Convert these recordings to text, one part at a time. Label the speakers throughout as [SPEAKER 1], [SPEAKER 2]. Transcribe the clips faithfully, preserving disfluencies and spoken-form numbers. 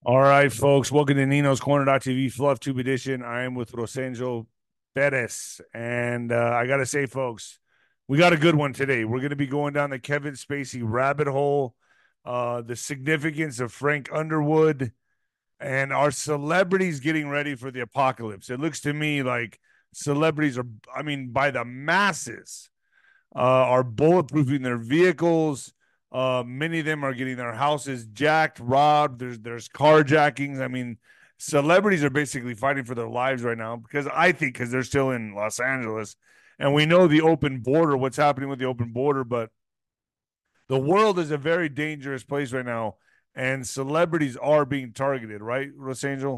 [SPEAKER 1] All right, folks. Welcome to Nino's Corner T V Fluff Tube Edition. I am with Rosenjo Perez. And uh, I got to say, folks, we got a good one today. We're going to be going down the Kevin Spacey rabbit hole, uh, the significance of Frank Underwood, and our celebrities getting ready for the apocalypse. It looks to me like celebrities are, I mean, by the masses, uh, are bulletproofing their vehicles. Uh, many of them are getting their houses jacked, robbed. There's there's carjackings. I mean, celebrities are basically fighting for their lives right now because I think because they're still in Los Angeles, and we know the open border, what's happening with the open border, but the world is a very dangerous place right now, and celebrities are being targeted, right, Rosangel?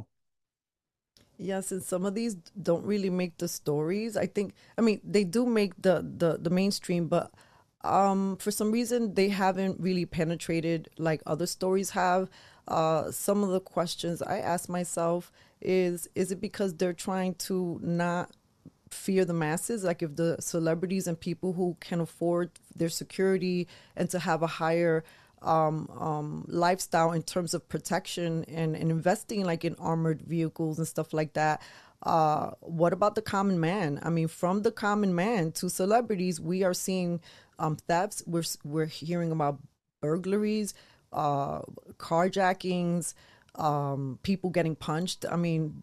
[SPEAKER 2] Yes, and some of these don't really make the stories. I think, I mean, they do make the the the mainstream, but um, for some reason they haven't really penetrated like other stories have. Uh, some of the questions I ask myself is, is it because they're trying to not fear the masses? Like if the celebrities and people who can afford their security and to have a higher um, um, lifestyle in terms of protection and, and investing like in armored vehicles and stuff like that. Uh, what about the common man? I mean, from the common man to celebrities, we are seeing um, thefts. We're we're hearing about burglaries, uh, carjackings, um, people getting punched. I mean,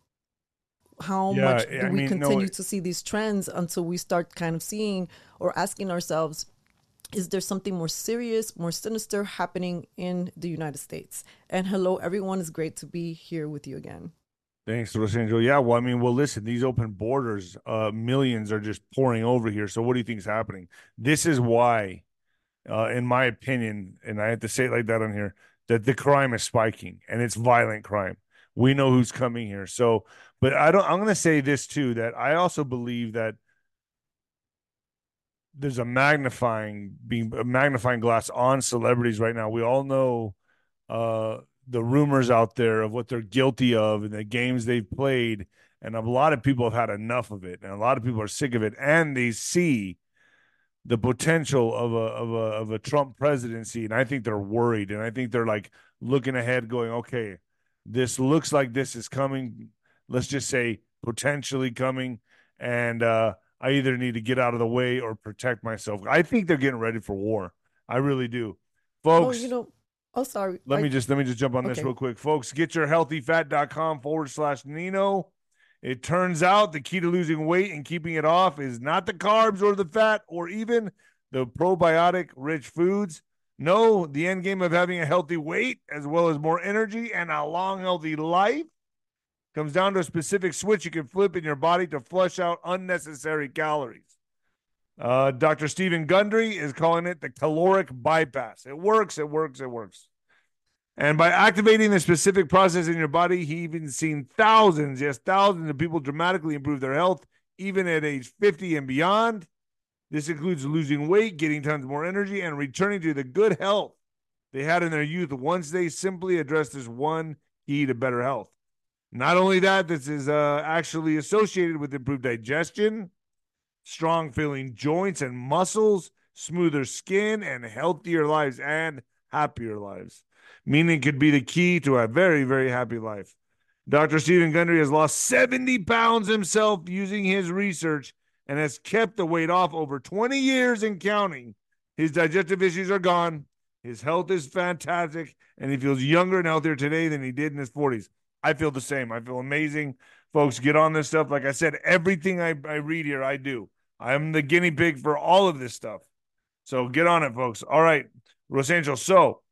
[SPEAKER 2] how much
[SPEAKER 1] Yeah,
[SPEAKER 2] do
[SPEAKER 1] I
[SPEAKER 2] we
[SPEAKER 1] mean, no,
[SPEAKER 2] continue to see these trends until we start kind of seeing or asking ourselves, is there something more serious, more sinister happening in the United States? And hello, everyone. It's great to be here with you again.
[SPEAKER 1] thanks, Rosangel. Yeah, well, I mean, well, listen, these open borders, uh, millions are just pouring over here. So, what do you think is happening? This is why, uh, in my opinion, and I have to say it like that on here, that the crime is spiking and it's violent crime. We know who's coming here. So, but I don't. I'm going to say this too, that I also believe that there's a magnifying being a magnifying glass on celebrities right now. We all know uh, the rumors out there of what they're guilty of and the games they've played. And a lot of people have had enough of it, and a lot of people are sick of it, and they see the potential of a of a of a Trump presidency, and I think they're worried, and I think they're like looking ahead, going, okay, this looks like this is coming. Let's just say potentially coming, and uh, I either need to get out of the way or protect myself. I think they're getting ready for war. I really do,
[SPEAKER 2] Well, you
[SPEAKER 1] folks.
[SPEAKER 2] know, oh, sorry.
[SPEAKER 1] Let
[SPEAKER 2] I,
[SPEAKER 1] me just let me just jump on this
[SPEAKER 2] okay.
[SPEAKER 1] real quick, folks. Get your healthy fat dot com forward slash Nino. It turns out the key to losing weight and keeping it off is not the carbs or the fat or even the probiotic rich foods. No, the end game of having a healthy weight as well as more energy and a long, healthy life comes down to a specific switch you can flip in your body to flush out unnecessary calories. Uh, Doctor Stephen Gundry is calling it the caloric bypass. It works, it works, it works. And by activating the specific process in your body, he even seen thousands, yes, thousands of people dramatically improve their health, even at age fifty and beyond. This includes losing weight, getting tons more energy, and returning to the good health they had in their youth once they simply addressed this one key to better health. Not only that, this is uh, actually associated with improved digestion, strong feeling joints and muscles, smoother skin, and healthier lives and happier lives. Meaning could be the key to a very, very happy life. Doctor Stephen Gundry has lost seventy pounds himself using his research and has kept the weight off over twenty years and counting. His digestive issues are gone. His health is fantastic, and he feels younger and healthier today than he did in his forties. I feel the same. I feel amazing. Folks, get on this stuff. Like I said, everything I, I read here, I do. I'm the guinea pig for all of this stuff. So get on it, folks. All right, Los Angeles. So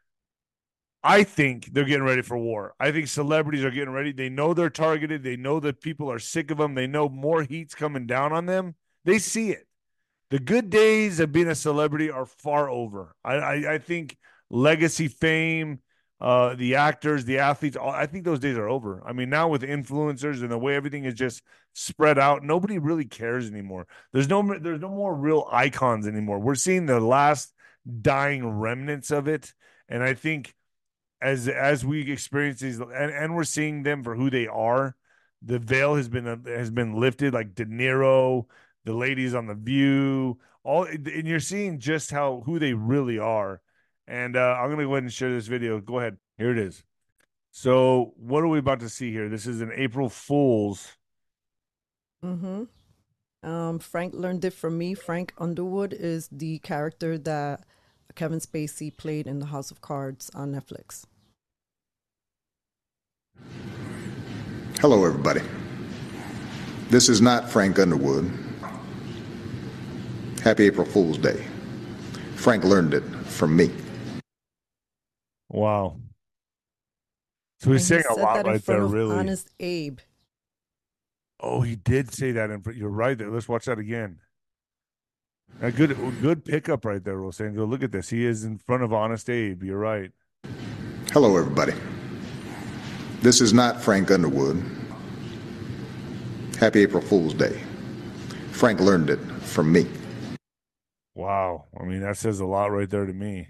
[SPEAKER 1] I think they're getting ready for war. I think celebrities are getting ready. They know they're targeted. They know that people are sick of them. They know more heat's coming down on them. They see it. The good days of being a celebrity are far over. I, I, I think legacy fame, uh, the actors, the athletes, all, I think those days are over. I mean, now with influencers and the way everything is just spread out, nobody really cares anymore. There's no there's no more real icons anymore. We're seeing the last dying remnants of it, and I think as as we experience these, and, and we're seeing them for who they are. The veil has been has been lifted, like De Niro, the ladies on the View, all, and you're seeing just how who they really are. And uh, I'm gonna go ahead and share this video. Go ahead. Here it is. So what are we about to see here? This is an April Fool's.
[SPEAKER 2] Mm-hmm. Um, Frank learned it from me. Frank Underwood is the character that Kevin Spacey played in The House of Cards on Netflix.
[SPEAKER 3] Hello, everybody. This is not Frank Underwood. Happy April Fool's Day. Frank learned it from me.
[SPEAKER 1] Wow. So he's
[SPEAKER 2] And he
[SPEAKER 1] saying a
[SPEAKER 2] said
[SPEAKER 1] lot
[SPEAKER 2] that in
[SPEAKER 1] right
[SPEAKER 2] front
[SPEAKER 1] there,
[SPEAKER 2] of
[SPEAKER 1] really.
[SPEAKER 2] Honest Abe.
[SPEAKER 1] Oh, he did say that. In, you're right there. Let's watch that again. A good, good pickup right there, Rosango. Look at this. He is in front of Honest Abe. You're right.
[SPEAKER 3] Hello, everybody. This is not Frank Underwood. Happy April Fool's Day. Frank learned it from me.
[SPEAKER 1] Wow. I mean, that says a lot right there to me.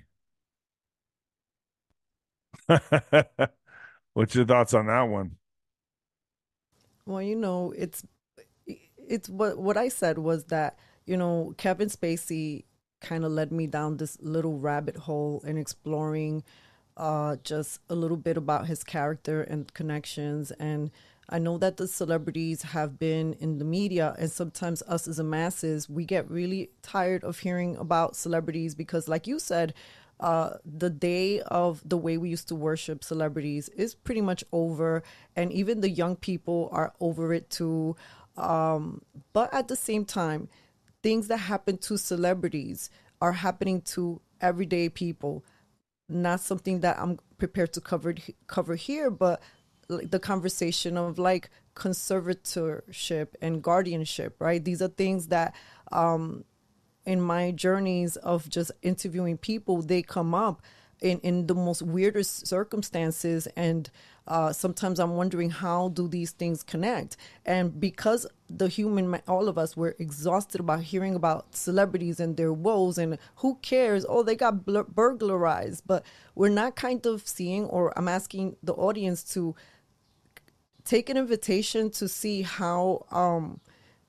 [SPEAKER 1] What's your thoughts on that one?
[SPEAKER 2] Well, you know, it's it's what what I said was that, you know, Kevin Spacey kind of led me down this little rabbit hole in exploring uh just a little bit about his character and connections. And I know that the celebrities have been in the media, and sometimes us as a masses, we get really tired of hearing about celebrities because, like you said, uh, the day of the way we used to worship celebrities is pretty much over, and even the young people are over it too. Um, but at the same time, things that happen to celebrities are happening to everyday people. Not something that I'm prepared to cover cover here, but like the conversation of like conservatorship and guardianship, right? These are things that um in my journeys of just interviewing people, they come up in, in the most weirdest circumstances. And uh, sometimes I'm wondering, how do these things connect? And because the human, all of us, we're exhausted about hearing about celebrities and their woes and who cares? Oh, they got burglarized. But we're not kind of seeing, or I'm asking the audience to take an invitation to see how um,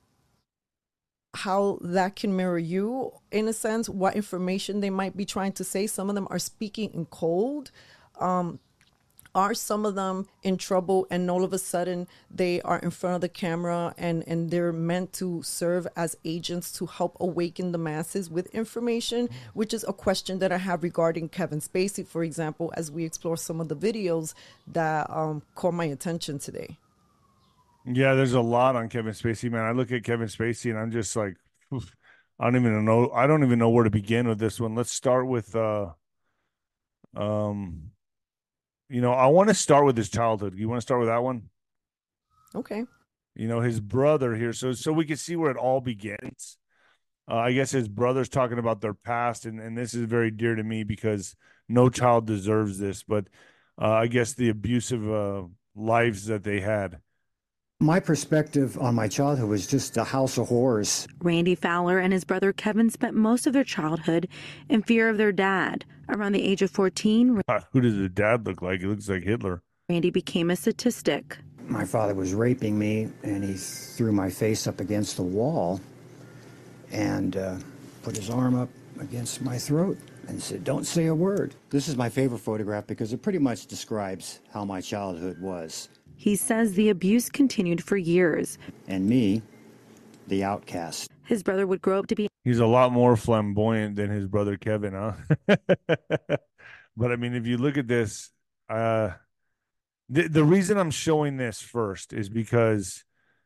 [SPEAKER 2] how that can mirror you in a sense, what information they might be trying to say. Some of them are speaking in code. Um, are some of them in trouble, and all of a sudden they are in front of the camera, and, and they're meant to serve as agents to help awaken the masses with information, which is a question that I have regarding Kevin Spacey, for example, as we explore some of the videos that um, caught my attention today.
[SPEAKER 1] Yeah, there's a lot on Kevin Spacey, man. I look at Kevin Spacey and I'm just like, oof, I don't even know. I don't even know where to begin with this one. Let's start with, uh, um, you know, I want to start with his childhood. You want to start with that one?
[SPEAKER 2] Okay.
[SPEAKER 1] You know, his brother here, so so we can see where it all begins. Uh, I guess his brother's talking about their past, and and this is very dear to me because no child deserves this. But uh, I guess the abusive uh, lives that they had.
[SPEAKER 4] My perspective on my childhood was just a house of horrors.
[SPEAKER 5] Randy Fowler and his brother Kevin spent most of their childhood in fear of their dad. Around the age of fourteen,
[SPEAKER 1] Who does the dad look like? He looks like Hitler.
[SPEAKER 5] Randy became a statistic.
[SPEAKER 4] My father was raping me, and he threw my face up against the wall and uh, put his arm up against my throat and said, "Don't say a word." This is my favorite photograph because it pretty much describes how my childhood was.
[SPEAKER 5] He says the abuse continued for years.
[SPEAKER 4] And me, the outcast.
[SPEAKER 5] His brother would grow up to be.
[SPEAKER 1] He's a lot more flamboyant than his brother Kevin, huh? But I mean, if you look at this, uh, the the reason I'm showing this first is because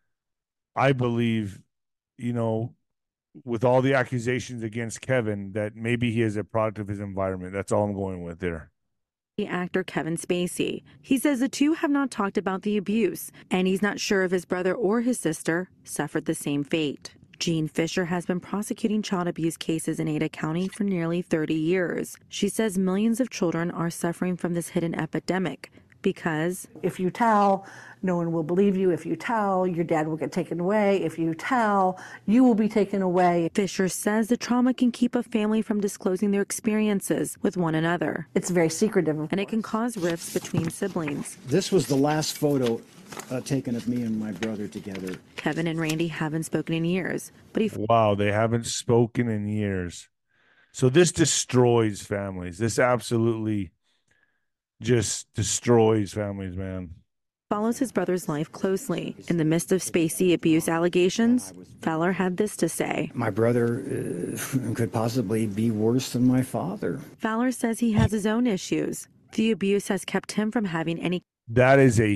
[SPEAKER 1] I believe, you know, with all the accusations against Kevin, that maybe he is a product of his environment. That's all I'm going with there.
[SPEAKER 5] Actor Kevin Spacey. He says the two have not talked about the abuse, and he's not sure if his brother or his sister suffered the same fate. Jean Fisher has been prosecuting child abuse cases in Ada County for nearly thirty years. She says millions of children are suffering from this hidden epidemic because
[SPEAKER 6] if you tell, no one will believe you. If you tell, your dad will get taken away. If you tell, you will be taken away.
[SPEAKER 5] Fisher says the trauma can keep a family from disclosing their experiences with one another.
[SPEAKER 6] It's very secretive,
[SPEAKER 5] and it can cause rifts between siblings.
[SPEAKER 4] This was the last photo uh, taken of me and my brother together.
[SPEAKER 5] Kevin and Randy haven't spoken in years, but he.
[SPEAKER 1] Wow, they haven't spoken in years. So this destroys families. This absolutely just destroys families, man.
[SPEAKER 5] Follows his brother's life closely. In the midst of Spacey abuse allegations, Fowler had this to say.
[SPEAKER 4] My brother uh, could possibly be worse than my father.
[SPEAKER 5] Fowler says he has his own issues. The abuse has kept him from having any.
[SPEAKER 1] That is a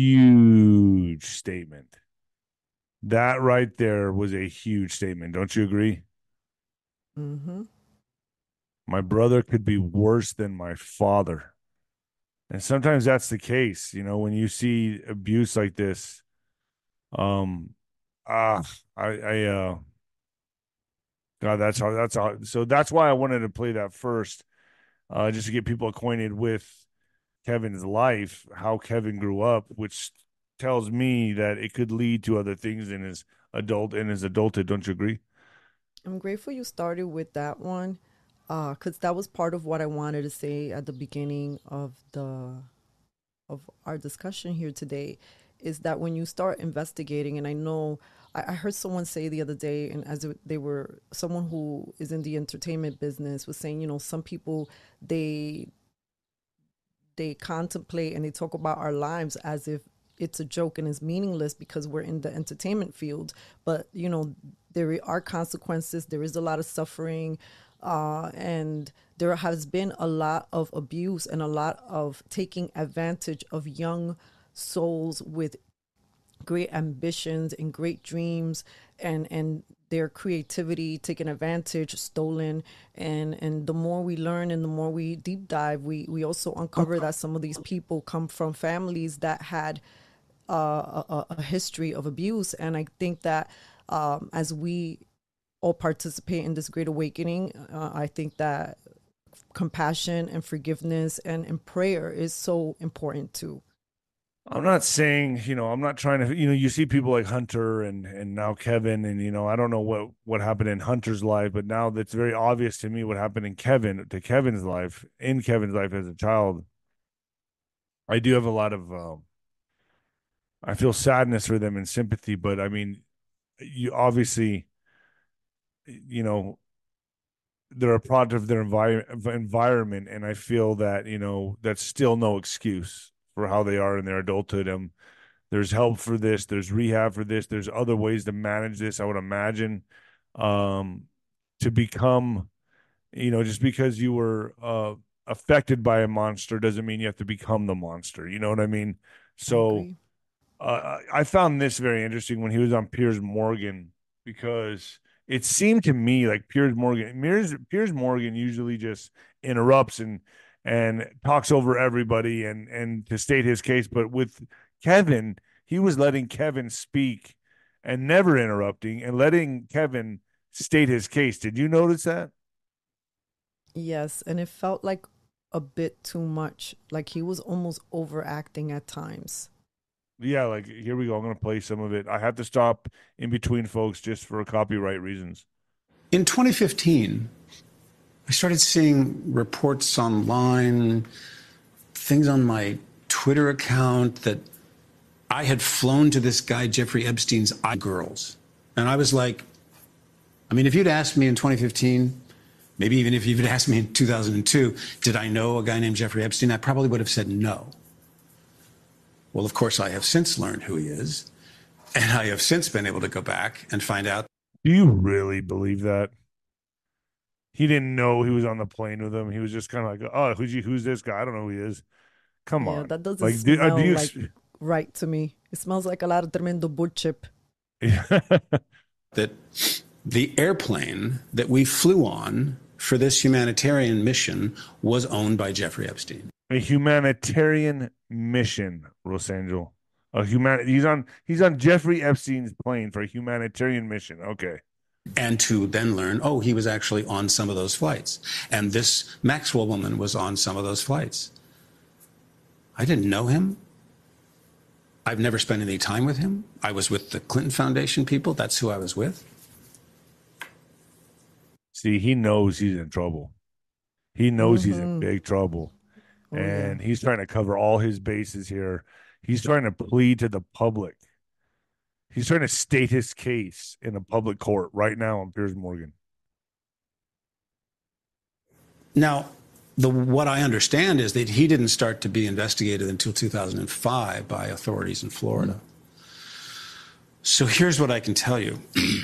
[SPEAKER 1] huge statement. That right there was a huge statement. Don't you agree?
[SPEAKER 2] Mm-hmm.
[SPEAKER 1] My brother could be worse than my father. And sometimes that's the case, you know, when you see abuse like this. Um, ah, I, I, uh, God, that's how, that's how, so that's why I wanted to play that first, uh, just to get people acquainted with Kevin's life, how Kevin grew up, which tells me that it could lead to other things in his adult, in his adulthood. Don't you agree?
[SPEAKER 2] I'm grateful you started with that one, because uh, that was part of what I wanted to say at the beginning of the of our discussion here today, is that when you start investigating, and I know I, I heard someone say the other day, and as it, they were someone who is in the entertainment business was saying, you know, some people they they contemplate and they talk about our lives as if it's a joke and it's meaningless because we're in the entertainment field. But, you know, there are consequences. There is a lot of suffering. Uh, and there has been a lot of abuse and a lot of taking advantage of young souls with great ambitions and great dreams, and, and their creativity taken advantage, stolen. And, and the more we learn and the more we deep dive, we, we also uncover that some of these people come from families that had uh, a, a history of abuse. And I think that um, as we all participate in this great awakening, uh, I think that compassion and forgiveness and, and prayer is so important too.
[SPEAKER 1] I'm not saying, you know, I'm not trying to, you know, you see people like Hunter and and now Kevin, and, you know, I don't know what what happened in Hunter's life, but now that's very obvious to me what happened in Kevin, to Kevin's life, in Kevin's life as a child. I do have a lot of, um, I feel sadness for them and sympathy, but I mean, you obviously, you know, they're a product of their envi- environment, and I feel that, you know, that's still no excuse for how they are in their adulthood. Um, there's help for this. There's rehab for this. There's other ways to manage this, I would imagine. Um, to become, you know, just because you were uh, affected by a monster doesn't mean you have to become the monster. You know what I mean? So uh, I found this very interesting when he was on Piers Morgan, because it seemed to me like Piers Morgan, Piers, Piers Morgan usually just interrupts and and talks over everybody and and to state his case. But with Kevin, he was letting Kevin speak and never interrupting and letting Kevin state his case. Did you notice that?
[SPEAKER 2] Yes, and it felt like a bit too much. Like he was almost overacting at times.
[SPEAKER 1] Yeah, like here we go. I'm going to play some of it. I have to stop in between, folks, just for copyright reasons.
[SPEAKER 7] In twenty fifteen, I started seeing reports online, things on my Twitter account that I had flown to this guy, Jeffrey Epstein's I girls. And I was like, I mean, if you'd asked me in twenty fifteen, maybe even if you'd asked me in two thousand two, did I know a guy named Jeffrey Epstein? I probably would have said no. Well, of course, I have since learned who he is, and I have since been able to go back and find out.
[SPEAKER 1] Do you really believe that? He didn't know he was on the plane with him. He was just kind of like, oh, who's, you, who's this guy? I don't know who he is. Come
[SPEAKER 2] yeah,
[SPEAKER 1] on.
[SPEAKER 2] That doesn't
[SPEAKER 1] like,
[SPEAKER 2] smell
[SPEAKER 1] do, uh, do you...
[SPEAKER 2] like right to me. It smells like a lot of tremendo wood chip.
[SPEAKER 7] That the airplane that we flew on for this humanitarian mission was owned by Jeffrey Epstein.
[SPEAKER 1] A humanitarian mission, Rosangel. A human. He's on. He's on Jeffrey Epstein's plane for a humanitarian mission. Okay.
[SPEAKER 7] And to then learn, oh, he was actually on some of those flights, and this Maxwell woman was on some of those flights. I didn't know him. I've never spent any time with him. I was with the Clinton Foundation people. That's who I was with.
[SPEAKER 1] See, he knows he's in trouble. He knows mm-hmm. he's in big trouble. Oh, and yeah. he's trying to cover all his bases here. He's trying to plead to the public. He's trying to state his case in a public court right now on Piers Morgan.
[SPEAKER 7] Now, the what I understand is that he didn't start to be investigated until two thousand five by authorities in Florida. Mm-hmm. So here's what I can tell you.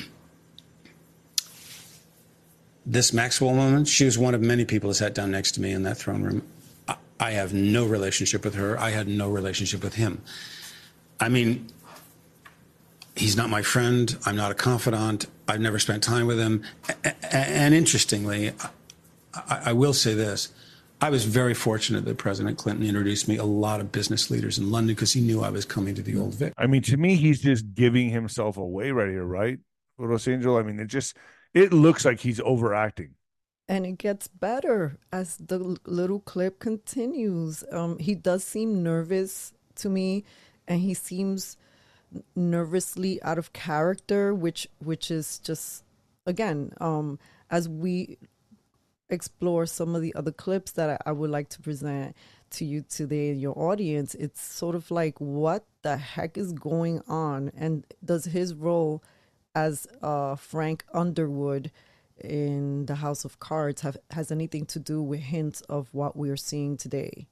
[SPEAKER 7] This Maxwell woman, she was one of many people that sat down next to me in that throne room. I, I have no relationship with her. I had no relationship with him. I mean, he's not my friend. I'm not a confidant. I've never spent time with him. And interestingly, I, I will say this. I was very fortunate that President Clinton introduced me a lot of business leaders in London because he knew I was coming to the Old Vic.
[SPEAKER 1] I mean, to me, he's just giving himself away right here, right? Rosangel, I mean, it just, it looks like he's overacting.
[SPEAKER 2] And it gets better as the little clip continues. Um, he does seem nervous to me, and he seems nervously out of character, which which is just, again, um, as we explore some of the other clips that I, I would like to present to you today, your audience, it's sort of like, what the heck is going on? And does his role as uh, Frank Underwood in the House of Cards have has anything to do with hints of what we're seeing today?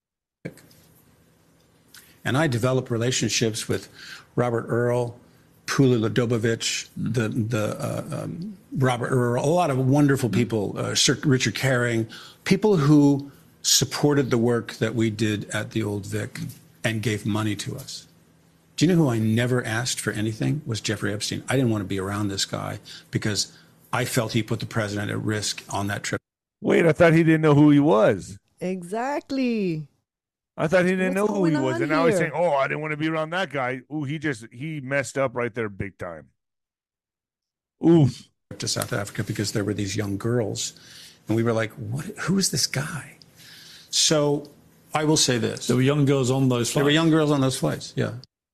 [SPEAKER 7] And I developed relationships with Robert Earl, Pula Ladobovich, the the uh, um, Robert Earl, a lot of wonderful people, uh, Sir Richard Caring, people who supported the work that we did at the Old Vic and gave money to us. Do you know who I never asked for anything? Was Jeffrey Epstein. I didn't want to be around this guy because I felt he put the president at risk on that trip.
[SPEAKER 1] Wait, I thought he didn't know who he was.
[SPEAKER 2] Exactly.
[SPEAKER 1] I thought he didn't
[SPEAKER 2] What's
[SPEAKER 1] know who he was.
[SPEAKER 2] on
[SPEAKER 1] And now he's
[SPEAKER 2] here?
[SPEAKER 1] saying, oh, I didn't want to be around that guy. Ooh, he just, he messed up right there big time. Oof.
[SPEAKER 7] To South Africa because there were these young girls. And we were like, what? Who is this guy? So I will say this.
[SPEAKER 8] There were young girls on those flights.
[SPEAKER 7] There were young girls on those flights, yeah.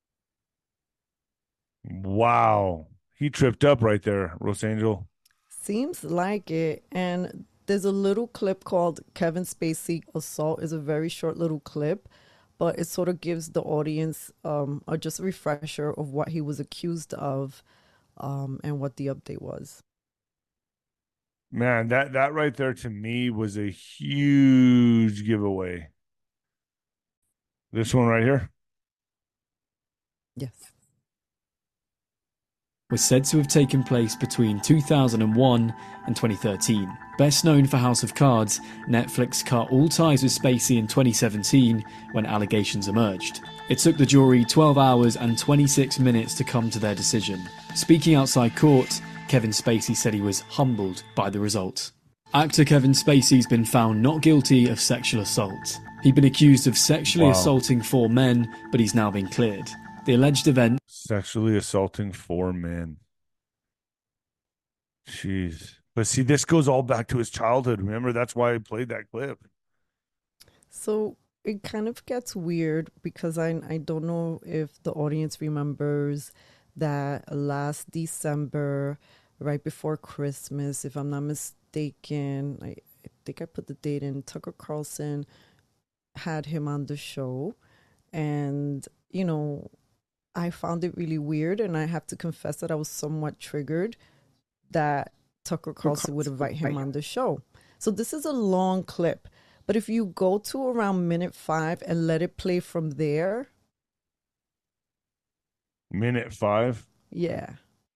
[SPEAKER 1] Wow. He tripped up right there, Rosangel.
[SPEAKER 2] Seems like it. And there's a little clip called Kevin Spacey Assault. Is a very short little clip, but it sort of gives the audience um, a just a refresher of what he was accused of um, and what the update was.
[SPEAKER 1] Man, that, that right there to me was a huge giveaway. This one right here?
[SPEAKER 2] Yes.
[SPEAKER 8] Was said to have taken place between two thousand one and twenty thirteen. Best known for House of Cards, Netflix cut all ties with Spacey in twenty seventeen when allegations emerged. It took the jury twelve hours and twenty-six minutes to come to their decision. Speaking outside court, Kevin Spacey said he was humbled by the result. Actor Kevin Spacey's been found not guilty of sexual assault. He'd been accused of sexually
[SPEAKER 1] Wow.
[SPEAKER 8] assaulting four men, but he's now been cleared. The alleged event
[SPEAKER 1] Sexually assaulting four men. Jeez. But see, this goes all back to his childhood. Remember, that's why I played that clip.
[SPEAKER 2] So it kind of gets weird because I I don't know if the audience remembers that last December, right before Christmas, if I'm not mistaken, I, I think I put the date in, Tucker Carlson had him on the show. And, you know, I found it really weird, and I have to confess that I was somewhat triggered that Tucker Carlson would invite him on the show. So this is a long clip, but if you go to around minute five and let it play from there.
[SPEAKER 1] Minute five?
[SPEAKER 2] Yeah.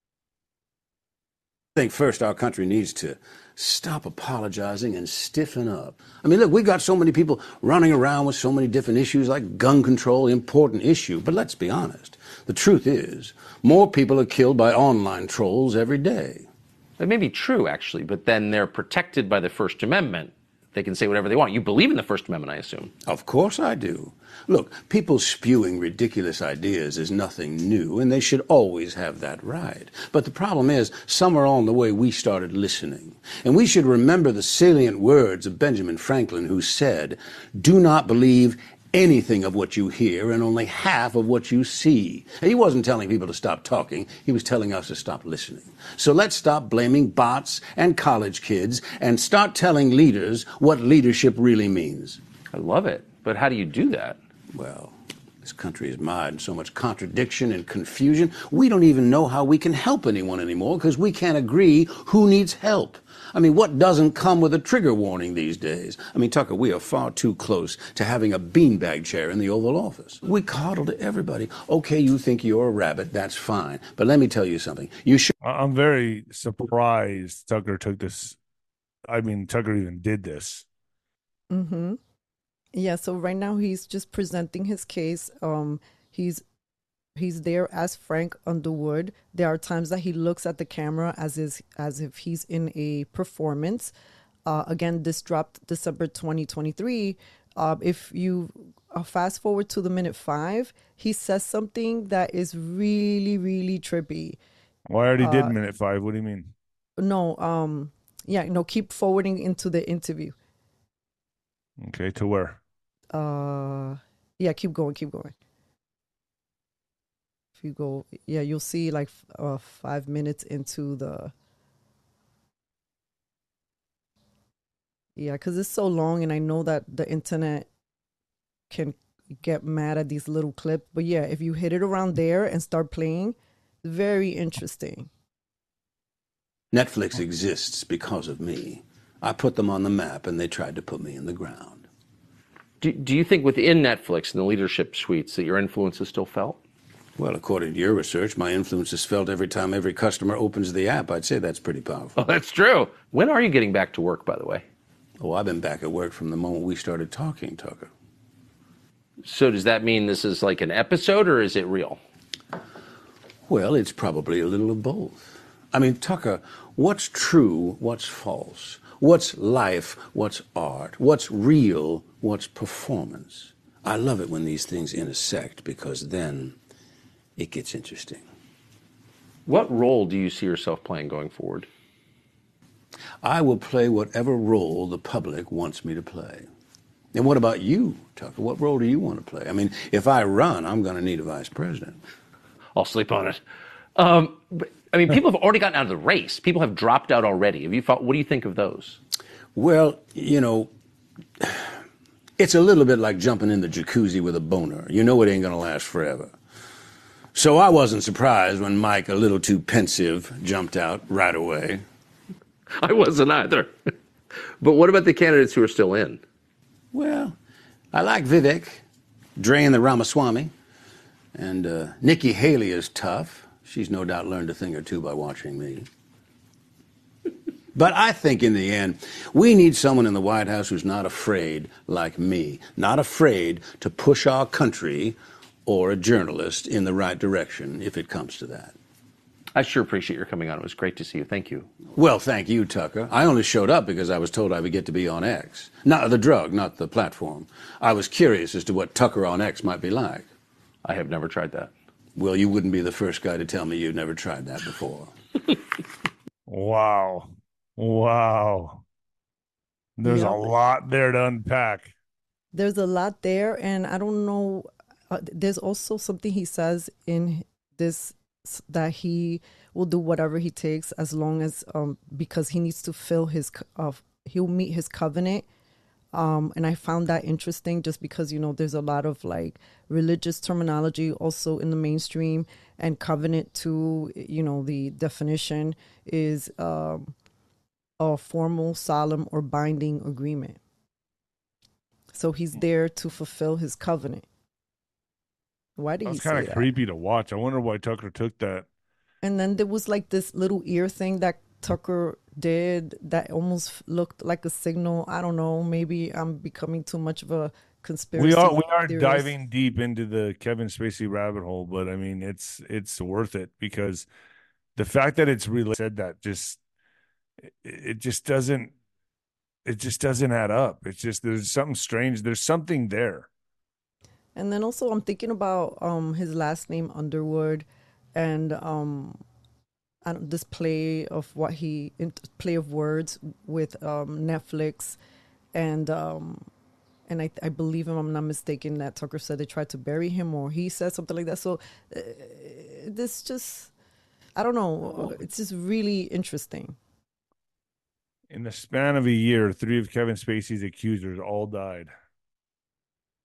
[SPEAKER 9] I think first our country needs to stop apologizing and stiffen up. I mean, look, we got so many people running around with so many different issues like gun control, important issue. But let's be honest. The truth is, more people are killed by online trolls every day.
[SPEAKER 10] That may be true, actually, but then they're protected by the First Amendment. They can say whatever they want. You believe in the First Amendment, I assume.
[SPEAKER 9] Of course I do. Look, people spewing ridiculous ideas is nothing new, and they should always have that right. But the problem is, somewhere along the way, we started listening. And we should remember the salient words of Benjamin Franklin, who said, "Do not believe anything of what you hear and only half of what you see." And he wasn't telling people to stop talking. He was telling us to stop listening. So let's stop blaming bots and college kids and start telling leaders what leadership really means.
[SPEAKER 10] I love it. But how do you do that?
[SPEAKER 9] Well, This country is mired in so much contradiction and confusion. We don't even know how we can help anyone anymore because we can't agree who needs help. I mean, what doesn't come with a trigger warning these days? I mean, Tucker, we are far too close to having a beanbag chair in the Oval Office. We coddle to everybody. Okay, you think you're a rabbit, that's fine. But let me tell you something. You should.
[SPEAKER 1] I'm very surprised Tucker took this. I mean, Tucker even did this.
[SPEAKER 2] Mm-hmm. Yeah, so right now he's just presenting his case. Um, he's He's there as Frank Underwood. There are times that he looks at the camera as is as if he's in a performance. Uh, again, this dropped December twenty twenty-three. Uh, if you uh, fast forward to the minute five, he says something that is really, really trippy.
[SPEAKER 1] Well, I already
[SPEAKER 2] uh,
[SPEAKER 1] did minute five. What do you mean?
[SPEAKER 2] No, um, yeah, no, keep forwarding into the interview.
[SPEAKER 1] Okay, to where?
[SPEAKER 2] Uh, yeah, keep going, keep going. If you go, yeah, you'll see like uh, five minutes into the, yeah, because it's so long, and I know that the internet can get mad at these little clips. But yeah, if you hit it around there and start playing, very interesting.
[SPEAKER 9] Netflix exists because of me. I put them on the map, and they tried to put me in the ground.
[SPEAKER 10] Do, do you think within Netflix and the leadership suites that your influence is still felt?
[SPEAKER 9] Well, according to your research, my influence is felt every time every customer opens the app. I'd say that's pretty powerful.
[SPEAKER 10] Oh, that's true. When are you getting back to work, by the way?
[SPEAKER 9] Oh, I've been back at work from the moment we started talking, Tucker.
[SPEAKER 10] So does that mean this is like an episode, or is it real?
[SPEAKER 9] Well, it's probably a little of both. I mean, Tucker, what's true, what's false? What's life, what's art? What's real, what's performance? I love it when these things intersect, because then it gets interesting.
[SPEAKER 10] What role do you see yourself playing going forward?
[SPEAKER 9] I will play whatever role the public wants me to play. And what about you, Tucker? What role do you want to play? I mean, if I run, I'm going to need a vice president.
[SPEAKER 10] I'll sleep on it. Um, but, I mean, people have already gotten out of the race. People have dropped out already. Have you thought, what do you think of those?
[SPEAKER 9] Well, you know, it's a little bit like jumping in the jacuzzi with a boner. You know it ain't going to last forever. So I wasn't surprised when Mike, a little too pensive, jumped out right away.
[SPEAKER 10] I wasn't either. But what about the candidates who are still in?
[SPEAKER 9] Well, I like Vivek, Drain the Ramaswamy, and uh, Nikki Haley is tough. She's no doubt learned a thing or two by watching me. But I think in the end, we need someone in the White House who's not afraid, like me, not afraid to push our country or a journalist in the right direction if it comes to that.
[SPEAKER 10] I sure appreciate your coming on. It was great to see you. Thank you.
[SPEAKER 9] Well, thank you, Tucker. I only showed up because I was told I would get to be on X. Not the drug, not the platform. I was curious as to what Tucker on X might be like.
[SPEAKER 10] I have never tried that.
[SPEAKER 9] Well, you wouldn't be the first guy to tell me you'd never tried that before.
[SPEAKER 1] Wow. Wow. There's
[SPEAKER 2] Yeah.
[SPEAKER 1] a lot there to unpack.
[SPEAKER 2] There's a lot there, and I don't know. Uh, there's also something he says in this that he will do whatever he takes as long as um because he needs to fill his uh, he'll meet his covenant. Um, and I found that interesting just because, you know, there's a lot of like religious terminology also in the mainstream, and covenant too, you know, the definition is um, a formal, solemn, or binding agreement. So he's there to fulfill his covenant. Why did he
[SPEAKER 1] That's
[SPEAKER 2] say
[SPEAKER 1] kind of
[SPEAKER 2] that?
[SPEAKER 1] creepy to watch. I wonder why Tucker took that.
[SPEAKER 2] And then there was like this little ear thing that Tucker did that almost looked like a signal. I don't know. Maybe I'm becoming too much of a conspiracy.
[SPEAKER 1] We are we are
[SPEAKER 2] theorist.
[SPEAKER 1] diving deep into the Kevin Spacey rabbit hole, but I mean it's it's worth it because the fact that it's really said that just it, it just doesn't it just doesn't add up. It's just there's something strange. There's something there.
[SPEAKER 2] And then also I'm thinking about um his last name Underwood, and um I don't, this play of what he play of words with um Netflix, and um and I I believe him, I'm not mistaken, that Tucker said they tried to bury him, or he said something like that. So uh, this just I don't know. It's just really interesting.
[SPEAKER 1] In the span of a year, three of Kevin Spacey's accusers all died.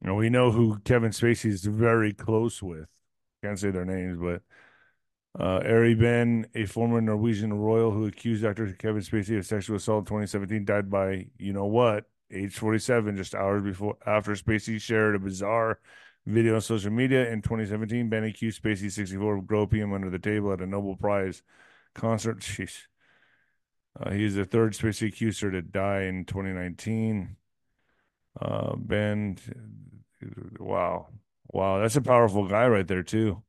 [SPEAKER 1] You know, we know who Kevin Spacey is very close with. Can't say their names, but uh, Ari Ben, a former Norwegian royal who accused actor Kevin Spacey of sexual assault in twenty seventeen, died by, you know what, age forty-seven, just hours before after Spacey shared a bizarre video on social media. In twenty seventeen, Ben accused Spacey, sixty-four, of groping him under the table at a Nobel Prize concert. Jeez. Uh, he is the third Spacey accuser to die in twenty nineteen. Uh, Ben, wow. Wow, that's a powerful guy right there, too.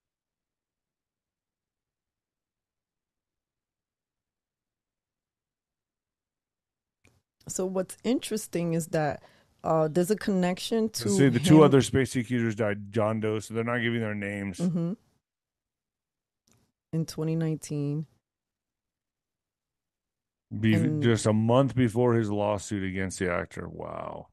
[SPEAKER 2] So what's interesting is that uh, there's a connection to
[SPEAKER 1] Let's see, the
[SPEAKER 2] him.
[SPEAKER 1] two other Spacey accusers died, John Doe, so they're not giving their names.
[SPEAKER 2] Mhm. In twenty nineteen.
[SPEAKER 1] Be-
[SPEAKER 2] And-
[SPEAKER 1] just a month before his lawsuit against the actor. Wow.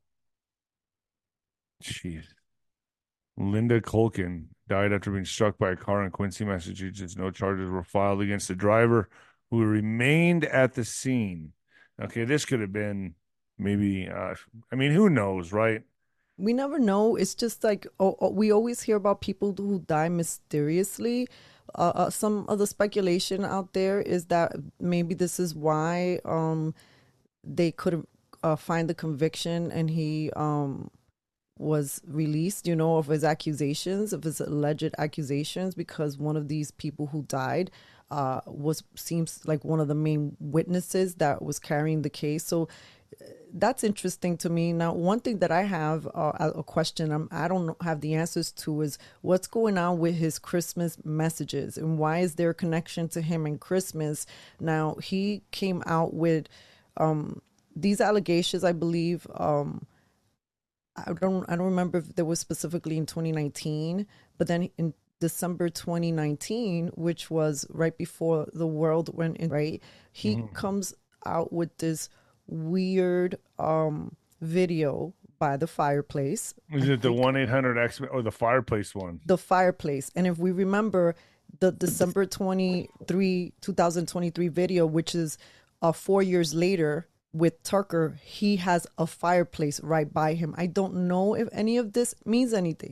[SPEAKER 1] Jeez. Linda Culkin died after being struck by a car in Quincy, Massachusetts. No charges were filed against the driver, who remained at the scene. Okay, this could have been maybe, uh, I mean, who knows, right?
[SPEAKER 2] We never know. It's just like oh, oh, we always hear about people who die mysteriously. Uh, uh, some of the speculation out there is that maybe this is why um, they couldn't uh, find the conviction, and he um, was released, you know, of his accusations, of his alleged accusations, because one of these people who died uh, was seems like one of the main witnesses that was carrying the case. So that's interesting to me. Now, one thing that I have uh, a question I'm, I don't have the answers to is what's going on with his Christmas messages, and why is there a connection to him and Christmas? Now, he came out with um, these allegations, I believe. Um, I don't I don't remember if there was specifically in twenty nineteen, but then in December twenty nineteen, which was right before the world went in, right, he
[SPEAKER 1] Mhm.
[SPEAKER 2] comes out with this weird um video by the fireplace.
[SPEAKER 1] Is it the one eight hundred X or the fireplace one?
[SPEAKER 2] The fireplace. And if we remember the December twenty-third, twenty twenty-three video, which is uh, four years later with Tucker, he has a fireplace right by him. I don't know if any of this means anything.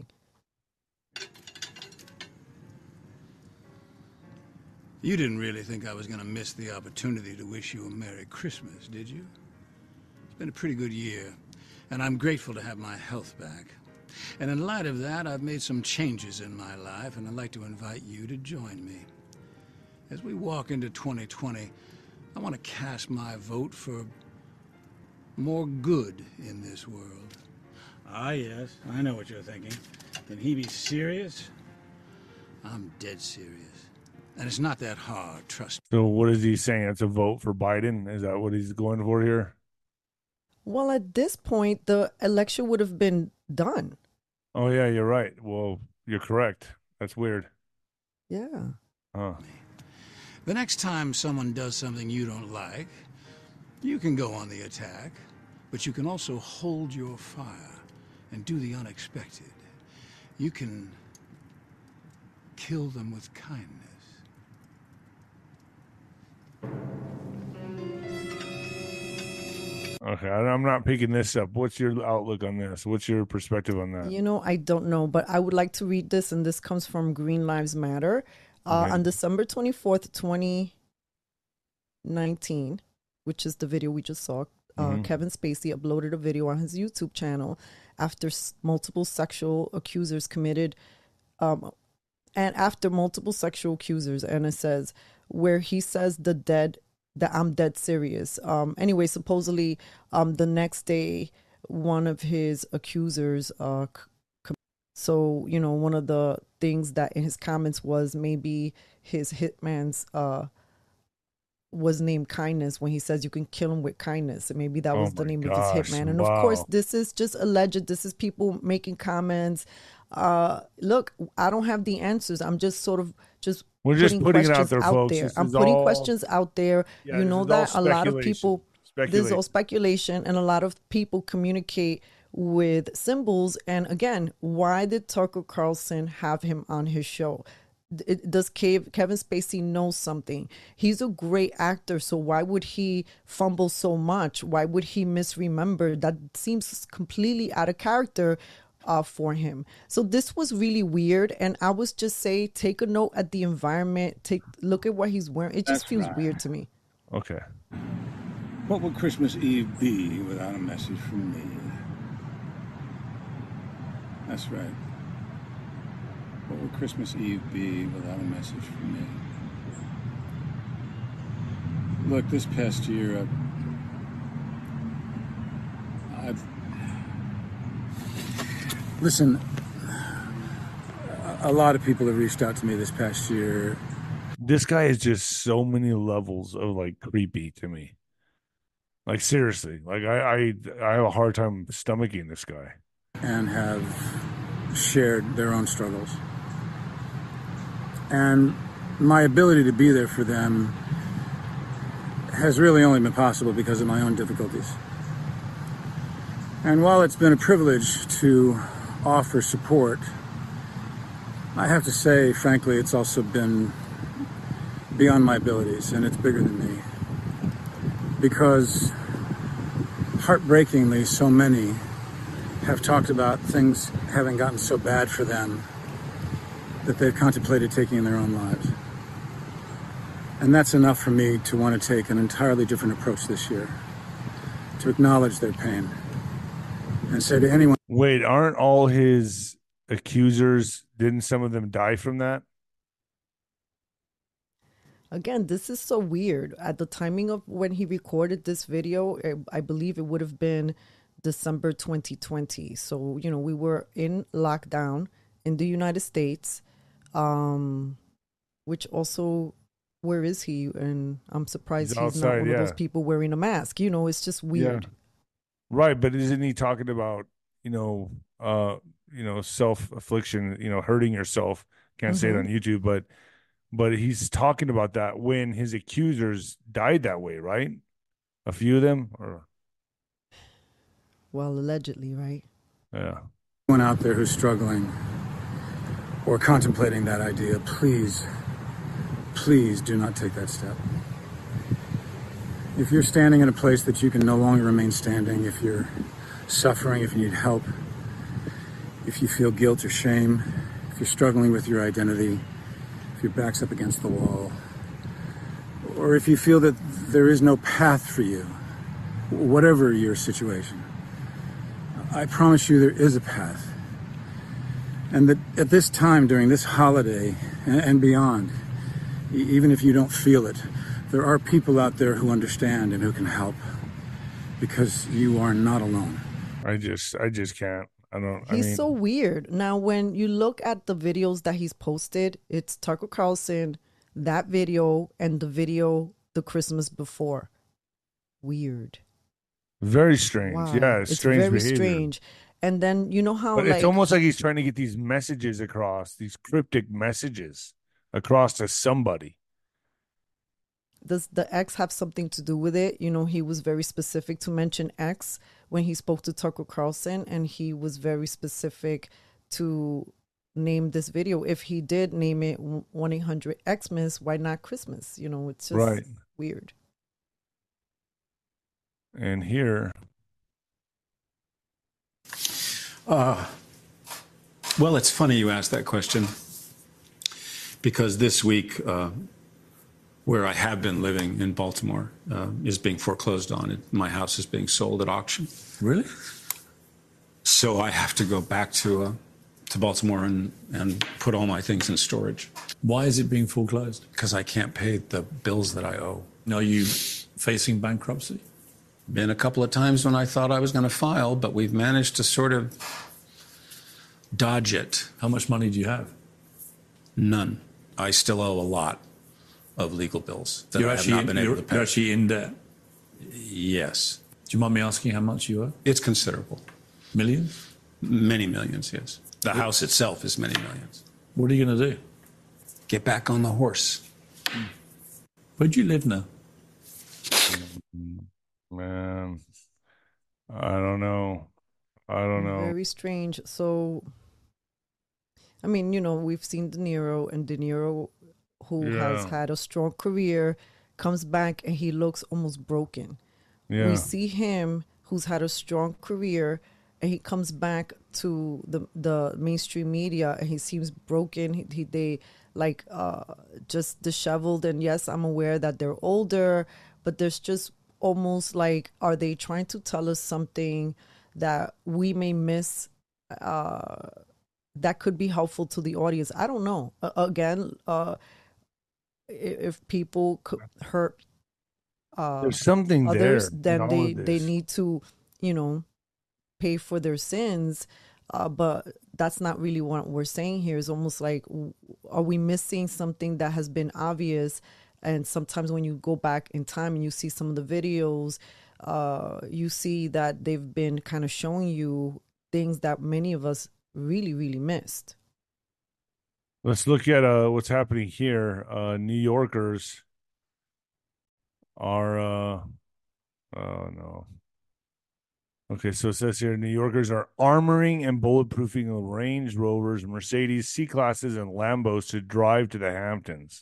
[SPEAKER 9] You didn't really think I was going to miss the opportunity to wish you a Merry Christmas, did you? It's been a pretty good year, and I'm grateful to have my health back. And in light of that, I've made some changes in my life, and I'd like to invite you to join me. As we walk into twenty twenty, I want to cast my vote for more good in this world.
[SPEAKER 11] Ah, yes, I know what you're thinking. Can he be serious?
[SPEAKER 9] I'm dead serious. And it's not that hard, trust me.
[SPEAKER 1] So what is he saying? It's a vote for Biden? Is that what he's going for here?
[SPEAKER 2] Well, at this point, the election would have been done.
[SPEAKER 1] Oh, yeah, you're right. Well, you're correct. That's weird.
[SPEAKER 2] Yeah.
[SPEAKER 1] Huh.
[SPEAKER 9] The next time someone does something you don't like, you can go on the attack, but you can also hold your fire and do the unexpected. You can kill them with kindness.
[SPEAKER 1] Okay, I- I'm not picking this up. What's your outlook on this? What's your perspective on that?
[SPEAKER 2] You know, I don't know, but I would like to read this, and this comes from Green Lives Matter. Uh,
[SPEAKER 1] Okay.
[SPEAKER 2] On December twenty-fourth, twenty nineteen, which is the video we just saw, uh,
[SPEAKER 1] Mhm.
[SPEAKER 2] Kevin Spacey uploaded a video on his YouTube channel after s- multiple sexual accusers committed, um, and after multiple sexual accusers, and it says, where he says the dead, that I'm dead serious. Um, anyway, supposedly, um, the next day, one of his accusers, uh, c- com- so, you know, one of the things that in his comments was maybe his hitman's, uh, was named Kindness, when he says you can kill him with kindness. And maybe that
[SPEAKER 1] Oh
[SPEAKER 2] was the
[SPEAKER 1] my
[SPEAKER 2] name
[SPEAKER 1] gosh,
[SPEAKER 2] of his hitman. And of course,
[SPEAKER 1] wow.
[SPEAKER 2] this is just alleged. This is people making comments. Uh, look, I don't have the answers. I'm just sort of just
[SPEAKER 1] We're just putting it out
[SPEAKER 2] questions
[SPEAKER 1] there, folks. This
[SPEAKER 2] I'm
[SPEAKER 1] is
[SPEAKER 2] putting
[SPEAKER 1] all-
[SPEAKER 2] questions out there.
[SPEAKER 1] Yeah,
[SPEAKER 2] you
[SPEAKER 1] this
[SPEAKER 2] know
[SPEAKER 1] is
[SPEAKER 2] that
[SPEAKER 1] all
[SPEAKER 2] a lot of
[SPEAKER 1] speculation.
[SPEAKER 2] people, this is all speculation, and a lot of people communicate with symbols. And again, why did Tucker Carlson have him on his show? It, does Kev, Kevin Spacey know something? He's a great actor, so why would he fumble so much? Why would he misremember? That seems completely out of character. uh, for him. So this was really weird. And I was just say, take a note at the environment. Take look at what he's wearing. It just
[SPEAKER 11] That's
[SPEAKER 2] feels
[SPEAKER 11] right.
[SPEAKER 2] weird to me.
[SPEAKER 1] Okay.
[SPEAKER 11] What would Christmas Eve be without a message from me? That's right. What would Christmas Eve be without a message from me? Look, this past year, I've, I've listen. A lot of people have reached out to me this past year.
[SPEAKER 1] This guy is just so many levels of like creepy to me. Like seriously, like I, I, I have a hard time stomaching this guy.
[SPEAKER 11] And have shared their own struggles. And my ability to be there for them has really only been possible because of my own difficulties. And while it's been a privilege to offer support, I have to say, frankly, it's also been beyond my abilities, and it's bigger than me. Because heartbreakingly, so many have talked about things having gotten so bad for them that they've contemplated taking their own lives. And that's enough for me to want to take an entirely different approach this year, to acknowledge their pain and say to anyone...
[SPEAKER 1] Wait, aren't all his accusers, didn't some of them die from that?
[SPEAKER 2] Again, this is so weird. At the timing of when he recorded this video, I believe it would have been December twenty twenty. So, you know, we were in lockdown in the United States, um, which also, where is he? And I'm surprised he's,
[SPEAKER 1] He's
[SPEAKER 2] he's not
[SPEAKER 1] outside,
[SPEAKER 2] one
[SPEAKER 1] yeah.
[SPEAKER 2] of those people wearing a mask. You know, it's just weird.
[SPEAKER 1] Yeah. Right, but isn't he talking about, you know, uh, you know, self-affliction, you know, hurting yourself? Can't say it on
[SPEAKER 2] Mhm.
[SPEAKER 1] YouTube, but but he's talking about that when his accusers died that way, right? A few of them, or
[SPEAKER 2] Well, allegedly, right?
[SPEAKER 1] yeah.
[SPEAKER 11] Anyone out there who's struggling or contemplating that idea, please, please do not take that step. If you're standing in a place that you can no longer remain standing, if you're suffering, if you need help, if you feel guilt or shame, if you're struggling with your identity, if your back's up against the wall, or if you feel that there is no path for you, whatever your situation, I promise you there is a path. And that at this time, during this holiday and, and beyond, e- even if you don't feel it, there are people out there who understand and who can help, because you are not alone.
[SPEAKER 1] I just, I just can't. I don't. I
[SPEAKER 2] He's
[SPEAKER 1] mean,
[SPEAKER 2] so weird. Now, when you look at the videos that he's posted, it's Tucker Carlson, that video, and the video the Christmas before. Weird.
[SPEAKER 1] very strange.
[SPEAKER 2] Wow.
[SPEAKER 1] Yeah, it's
[SPEAKER 2] It's
[SPEAKER 1] strange
[SPEAKER 2] very
[SPEAKER 1] behavior.
[SPEAKER 2] strange. And then, you know how,
[SPEAKER 1] But
[SPEAKER 2] like,
[SPEAKER 1] it's almost like he's trying to get these messages across, these cryptic messages across to somebody.
[SPEAKER 2] does the X have something to do with it? You know, he was very specific to mention X when he spoke to Tucker Carlson, and he was very specific to name this video. If he did name it one eight hundred Xmas, why not Christmas? You know, it's just
[SPEAKER 1] Right.
[SPEAKER 2] weird.
[SPEAKER 1] And here,
[SPEAKER 7] Uh, well, it's funny you asked that question, because this week, uh, where I have been living in Baltimore, uh, is being foreclosed on. It, my house is being sold at auction.
[SPEAKER 8] Really?
[SPEAKER 7] So I have to go back to uh, to Baltimore and, and put all my things in storage.
[SPEAKER 8] Why is it being foreclosed?
[SPEAKER 7] Because I can't pay the bills that I owe.
[SPEAKER 8] Are you facing bankruptcy?
[SPEAKER 7] Been a couple of times when I thought I was going to file, but we've managed to sort of dodge it.
[SPEAKER 8] How much money do you have?
[SPEAKER 7] None. I still owe a lot of legal bills that
[SPEAKER 8] You're
[SPEAKER 7] I have
[SPEAKER 8] actually,
[SPEAKER 7] not been
[SPEAKER 8] you're,
[SPEAKER 7] able to pay.
[SPEAKER 8] you're actually in debt.
[SPEAKER 7] Yes.
[SPEAKER 8] Do you mind me asking how much you owe?
[SPEAKER 7] It's considerable.
[SPEAKER 8] Millions?
[SPEAKER 7] Many millions, yes. The house itself is many millions.
[SPEAKER 8] What are you going to do?
[SPEAKER 7] Get back on the horse.
[SPEAKER 8] Where do you live now?
[SPEAKER 1] man, I don't know. I don't know.
[SPEAKER 2] Very strange. So, I mean, you know, we've seen De Niro, and De Niro, who has
[SPEAKER 1] Yeah.
[SPEAKER 2] had a strong career, comes back and he looks almost broken.
[SPEAKER 1] Yeah.
[SPEAKER 2] We see him, who's had a strong career, and he comes back to the the mainstream media and he seems broken. He, he they like uh, just disheveled. And yes, I'm aware that they're older, but there's just almost like, are they trying to tell us something that we may miss? Uh, that could be helpful to the audience. I don't know. Uh, again, uh, if people could hurt uh,
[SPEAKER 1] There's something
[SPEAKER 2] others,
[SPEAKER 1] there in
[SPEAKER 2] then
[SPEAKER 1] all
[SPEAKER 2] they
[SPEAKER 1] of
[SPEAKER 2] they
[SPEAKER 1] this.
[SPEAKER 2] need to, you know, pay for their sins. Uh, but that's not really what we're saying here. It's almost like, w- are we missing something that has been obvious? And sometimes when you go back in time and you see some of the videos, uh, you see that they've been kind of showing you things that many of us really, really missed.
[SPEAKER 1] Let's look at uh, what's happening here. Uh, New Yorkers are, uh, oh no. Okay, so it says here New Yorkers are armoring and bulletproofing Range Rovers, Mercedes, C-Classes, and Lambos to drive to the Hamptons.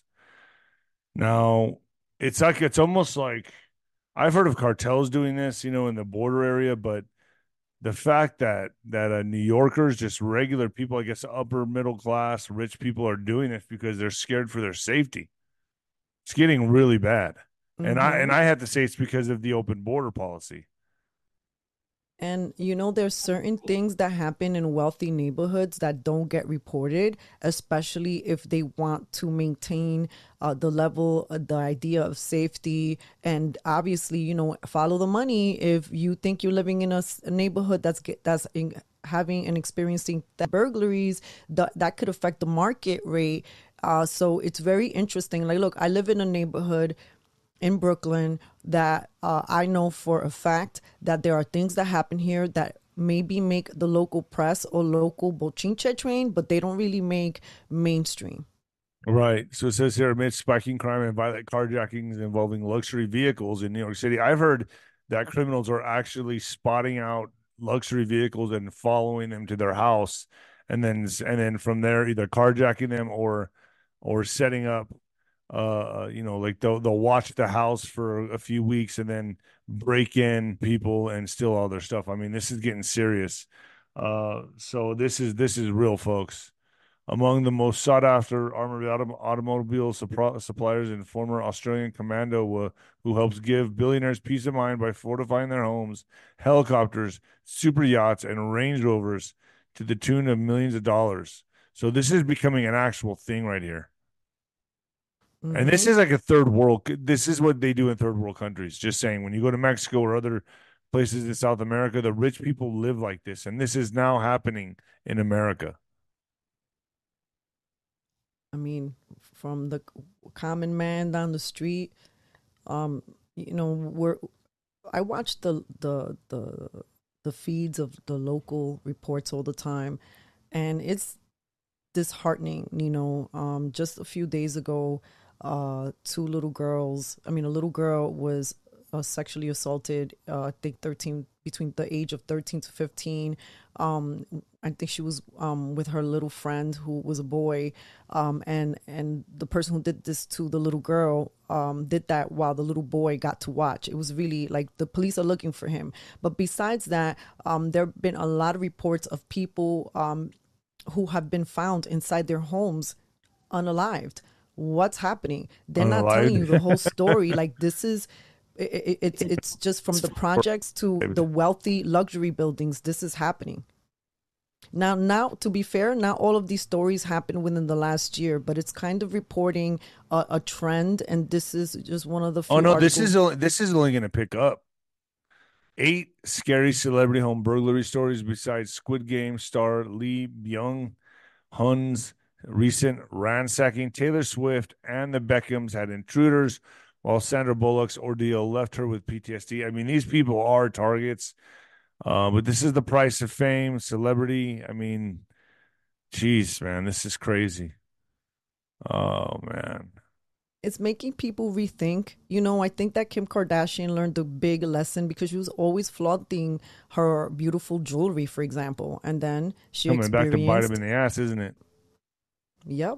[SPEAKER 1] Now, it's like it's almost like I've heard of cartels doing this, you know, in the border area, but the fact that that uh, New Yorkers, just regular people, I guess upper middle class, rich people, are doing this because they're scared for their safety. It's getting really bad, and I and
[SPEAKER 2] Mhm.
[SPEAKER 1] I have to say it's because of the open border policy.
[SPEAKER 2] And you know, there's certain things that happen in wealthy neighborhoods that don't get reported, especially if they want to maintain uh, the level, uh, the idea of safety. And obviously, you know, follow the money. If you think you're living in a, s- a neighborhood that's get, that's in, having and experiencing th- burglaries, that that could affect the market rate. Uh, so it's very interesting. Like, look, I live in a neighborhood in Brooklyn that uh, I know for a fact that there are things that happen here that maybe make the local press or local bochinche train, but they don't really make mainstream.
[SPEAKER 1] Right. So it says here, amidst spiking crime and violent carjackings involving luxury vehicles in New York City, I've heard that criminals are actually spotting out luxury vehicles and following them to their house, and then and then from there either carjacking them or or setting up, uh, you know, like they'll they'll watch the house for a few weeks and then break in people and steal all their stuff. I mean, this is getting serious. Uh, so this is this is real, folks. Among the most sought-after armored autom- automobile suppro- suppliers and former Australian commando uh, who helps give billionaires peace of mind by fortifying their homes, helicopters, super yachts, and Range Rovers to the tune of millions of dollars. So this is becoming an actual thing right here. And this
[SPEAKER 2] Mm-hmm.
[SPEAKER 1] is like a third world. This is what they do in third world countries. Just saying, when you go to Mexico or other places in South America, the rich people live like this, and this is now happening in America.
[SPEAKER 2] I mean, from the common man down the street, um, you know, we're I watch the the the the feeds of the local reports all the time, and it's disheartening. You know, um, just a few days ago, uh, two little girls. I mean, a little girl was uh, sexually assaulted. Uh, I think thirteen, between the age of thirteen to fifteen. Um, I think she was um, with her little friend who was a boy, um, and and the person who did this to the little girl um, did that while the little boy got to watch. It was really like the police are looking for him. But besides that, um, there have been a lot of reports of people um, who have been found inside their homes unalived. What's happening? They're not telling you the whole story. Like, this is it, it, it's it's just from the projects to the wealthy luxury buildings. This is happening. Now, now to be fair, not all of these stories happened within the last year, but it's kind of reporting a, a trend, and this is just one of the few
[SPEAKER 1] Oh no,
[SPEAKER 2] articles.
[SPEAKER 1] this is only, this is only going to pick up. Eight scary celebrity home burglary stories besides Squid Game star Lee Byung Hun's recent ransacking. Taylor Swift and the Beckhams had intruders, while Sandra Bullock's ordeal left her with P T S D. I mean, these people are targets, uh, but this is the price of fame, celebrity. I mean, geez, man, this is crazy. Oh man.
[SPEAKER 2] It's making people rethink. You know, I think that Kim Kardashian learned a big lesson because she was always flaunting her beautiful jewelry, for example, and then she
[SPEAKER 1] Coming back to bite him
[SPEAKER 2] experienced.
[SPEAKER 1] in the ass, isn't it?
[SPEAKER 2] Yep.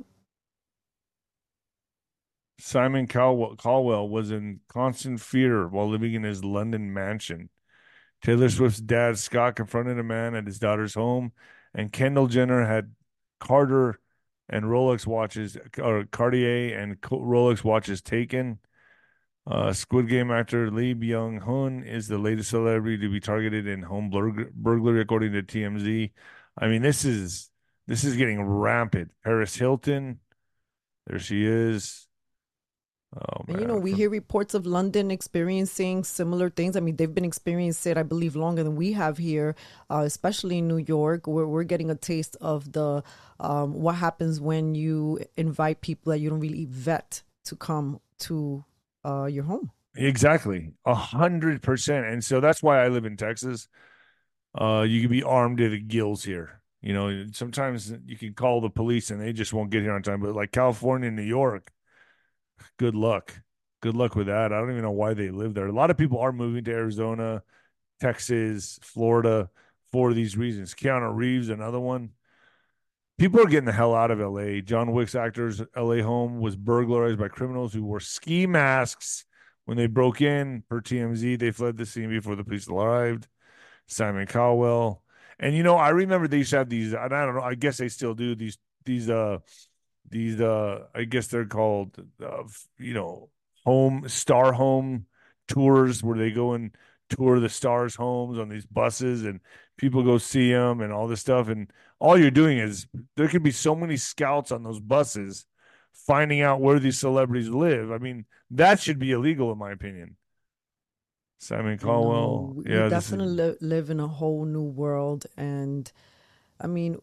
[SPEAKER 1] Simon Caldwell, Caldwell was in constant fear while living in his London mansion. Taylor Swift's dad, Scott, confronted a man at his daughter's home, and Kendall Jenner had Carter and Rolex watches, or Cartier and Rolex watches taken. Uh, Squid Game actor Lee Byung-hun is the latest celebrity to be targeted in home burg- burglary, according to T M Z. I mean, this is this is getting rampant. Paris Hilton, there she is. Oh,
[SPEAKER 2] and you know, we hear reports of London experiencing similar things. I mean, they've been experiencing it, I believe, longer than we have here, uh, especially in New York, where we're getting a taste of the um, what happens when you invite people that you don't really vet to come to uh, your home.
[SPEAKER 1] Exactly, a hundred percent. And so that's why I live in Texas. Uh, you can be armed to the gills here. You know, sometimes you can call the police and they just won't get here on time. But like California and New York, good luck. Good luck with that. I don't even know why they live there. A lot of people are moving to Arizona, Texas, Florida for these reasons. Keanu Reeves, another one. People are getting the hell out of L A. John Wick's actor's L A home was burglarized by criminals who wore ski masks when they broke in. Per T M Z, they fled the scene before the police arrived. Simon Cowell. And, you know, I remember they used to have these, and I don't know, I guess they still do, these, these, uh, these, uh, I guess they're called, uh, you know, home, star home tours where they go and tour the stars' homes on these buses and people go see them and all this stuff. And all you're doing is there could be so many scouts on those buses finding out where these celebrities live. I mean, that should be illegal, in my opinion. Simon Cowell.
[SPEAKER 2] No,
[SPEAKER 1] yeah,
[SPEAKER 2] we
[SPEAKER 1] this is-
[SPEAKER 2] definitely li- live in a whole new world. And I mean,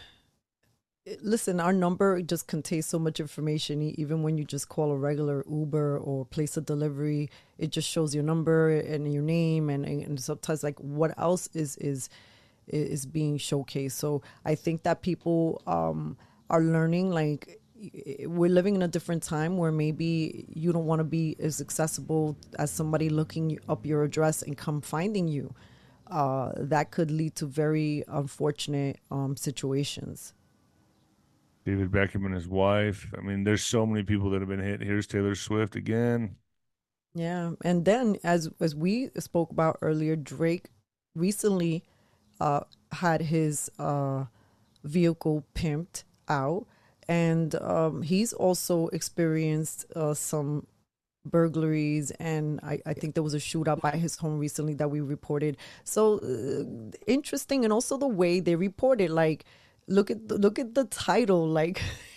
[SPEAKER 2] listen, our number just contains so much information. E- Even when you just call a regular Uber or place a delivery, it just shows your number and your name, and, and, and sometimes like what else is is is being showcased. So I think that people um, are learning, like, we're living in a different time where maybe you don't want to be as accessible as somebody looking up your address and come finding you. Uh, that could lead to very unfortunate um, situations.
[SPEAKER 1] David Beckham and his wife. I mean, there's so many people that have been hit. Here's Taylor Swift again.
[SPEAKER 2] Yeah. And then as as we spoke about earlier, Drake recently uh, had his uh, vehicle pimped out. And um, he's also experienced uh, some burglaries, and I, I think there was a shootout by his home recently that we reported. So uh, interesting, and also the way they reported. Like, look at the, look at the title, like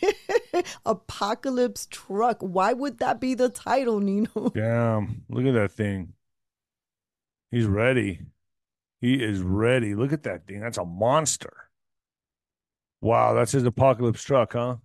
[SPEAKER 2] Apocalypse Truck. Why would that be the title, Nino?
[SPEAKER 1] Damn, look at that thing. He's ready. He is ready. Look at that thing. That's a monster. Wow, that's his Apocalypse Truck, huh?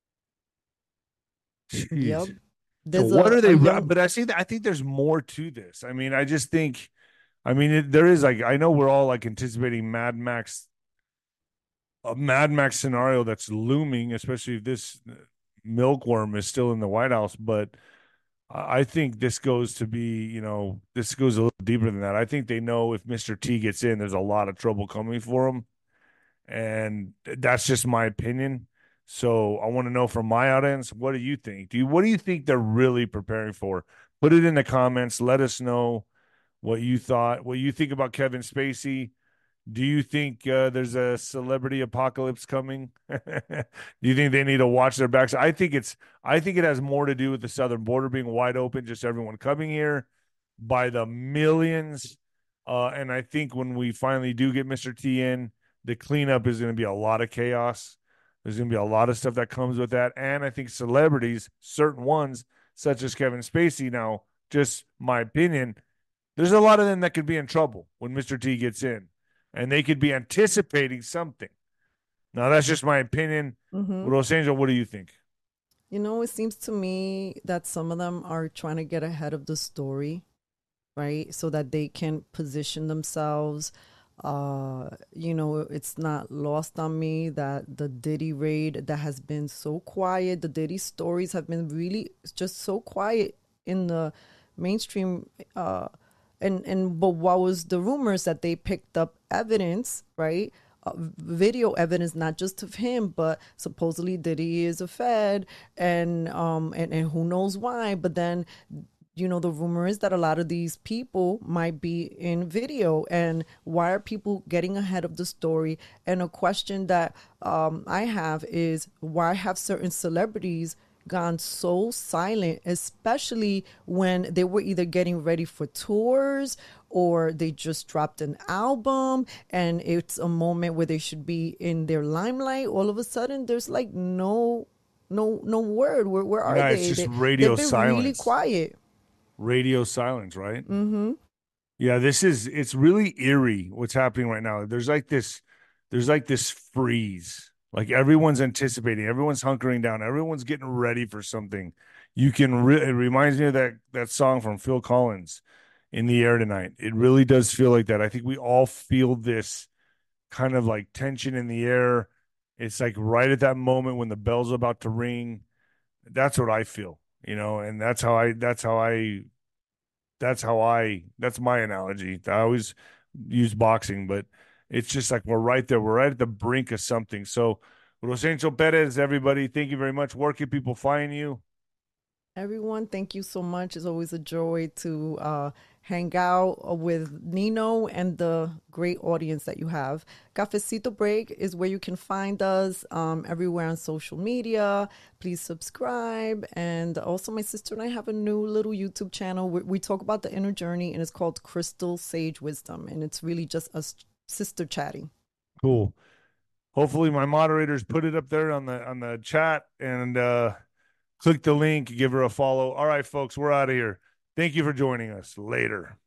[SPEAKER 1] Jeez.
[SPEAKER 2] Yep.
[SPEAKER 1] So
[SPEAKER 2] There's
[SPEAKER 1] what
[SPEAKER 2] a-
[SPEAKER 1] are they?
[SPEAKER 2] a young-
[SPEAKER 1] But I see that. I think there's more to this. I mean, I just think. I mean, it, there is like I know we're all like anticipating Mad Max, a Mad Max scenario that's looming, especially if this milkworm is still in the White House. But I I think this goes to be, you know, this goes a little deeper than that. I think they know if Mister T gets in, there's a lot of trouble coming for him. And that's just my opinion. So I want to know from my audience, what do you think? Do you what do you think they're really preparing for? Put it in the comments. Let us know what you thought, what you think about Kevin Spacey. Do you think uh, there's a celebrity apocalypse coming? Do you think they need to watch their backs? I think it's I think it has more to do with the southern border being wide open, just everyone coming here by the millions. Uh, and I think when we finally do get Mister T in, the cleanup is going to be a lot of chaos. There's going to be a lot of stuff that comes with that. And I think celebrities, certain ones, such as Kevin Spacey, now, just my opinion, there's a lot of them that could be in trouble when Mister T gets in. And they could be anticipating something. Now, that's just my opinion.
[SPEAKER 2] Mhm.
[SPEAKER 1] Rosangel, what do you think?
[SPEAKER 2] You know, it seems to me that some of them are trying to get ahead of the story, right? So that they can position themselves. Uh, you know, it's not lost on me that the Diddy raid that has been so quiet, the Diddy stories have been really just so quiet in the mainstream. Uh, and, and, but what was the rumors that they picked up evidence, right? Uh, video evidence, not just of him, but supposedly Diddy is a Fed, and um, and, and who knows why. But then you know, the rumor is that a lot of these people might be in video. And why are people getting ahead of the story? And a question that um, I have is, why have certain celebrities gone so silent, especially when they were either getting ready for tours or they just dropped an album and it's a moment where they should be in their limelight? All of a sudden, there's like no, no, no word. Where, where are
[SPEAKER 1] Yeah,
[SPEAKER 2] they?
[SPEAKER 1] it's just
[SPEAKER 2] they,
[SPEAKER 1] radio
[SPEAKER 2] they've been
[SPEAKER 1] silence.
[SPEAKER 2] really quiet.
[SPEAKER 1] Radio silence, right?
[SPEAKER 2] Mm-hmm.
[SPEAKER 1] Yeah, this is, it's really eerie what's happening right now. There's like this, there's like this freeze. Like everyone's anticipating, everyone's hunkering down, everyone's getting ready for something. You can, re- it reminds me of that that song from Phil Collins, In the Air Tonight. It really does feel like that. I think we all feel this kind of like tension in the air. It's like right at that moment when the bell's about to ring. That's what I feel, you know, and that's how I, that's how I, that's how I, that's my analogy. I always use boxing, but it's just like we're right there. We're right at the brink of something. So, Rosencio Perez, everybody, thank you very much. Where can people find you?
[SPEAKER 2] Everyone, thank you so much. It's always a joy to uh, hang out with Nino and the great audience that you have. Cafecito Break is where you can find us um, everywhere on social media. Please subscribe. And also, my sister and I have a new little YouTube channel where we talk about the inner journey, and it's called Crystal Sage Wisdom. And it's really just us sister chatting.
[SPEAKER 1] Cool. Hopefully my moderators put it up there on the on the chat, and uh click the link, give her a follow. All right, folks, we're out of here. Thank you for joining us. Later.